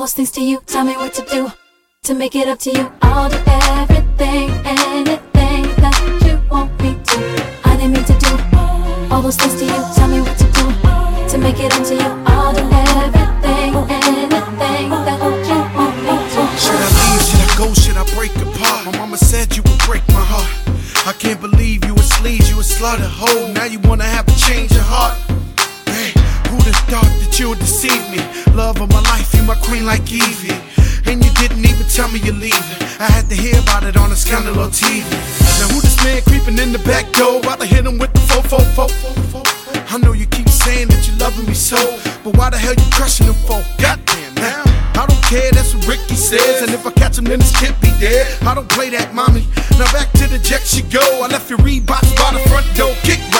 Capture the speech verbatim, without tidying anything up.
those things to you. Tell me what to do to make it up to you. I'll do everything, anything that you want me to. I didn't mean to do all those things to you. Tell me what to do to make it up to you. I'll do everything, anything that you want me to. Should I leave? Should I go? Should I break apart? My mama said you would break my heart. I can't believe you a sleaze, you a slaughter hoe. Now you wanna have to change your heart. Hey, who'd have thought that you would deceive me? Love of my life, you my queen like Evie. And you didn't even tell me you're leaving. I had to hear about it on a scandal on T V. Now who this man creeping in the back door? About to hit him with the fo fo fo fo. I know you keep saying that you're loving me so, but why the hell you crushing him for? Goddamn now. I don't care, that's what Ricky says. And if I catch him, then this kid be dead. I don't play that, mommy. Now back to the jet she go. I left your Reeboks by the front door. Kick